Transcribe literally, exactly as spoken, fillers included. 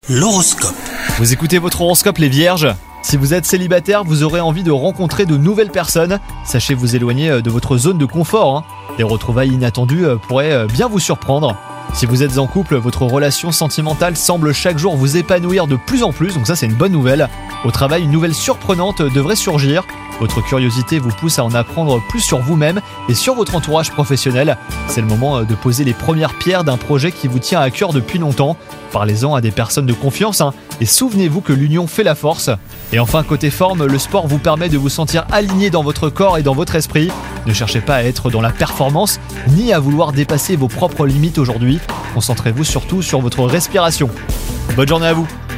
L'horoscope. Vous écoutez votre horoscope les vierges ? Si vous êtes célibataire, vous aurez envie de rencontrer de nouvelles personnes. Sachez vous éloigner de votre zone de confort. Hein. Des retrouvailles inattendues pourraient bien vous surprendre. Si vous êtes en couple, votre relation sentimentale semble chaque jour vous épanouir de plus en plus, donc ça c'est une bonne nouvelle. Au travail, une nouvelle surprenante devrait surgir. Votre curiosité vous pousse à en apprendre plus sur vous-même et sur votre entourage professionnel. C'est le moment de poser les premières pierres d'un projet qui vous tient à cœur depuis longtemps. Parlez-en à des personnes de confiance hein, et souvenez-vous que l'union fait la force. Et enfin, côté forme, le sport vous permet de vous sentir aligné dans votre corps et dans votre esprit. Ne cherchez pas à être dans la performance ni à vouloir dépasser vos propres limites aujourd'hui. Concentrez-vous surtout sur votre respiration. Bonne journée à vous!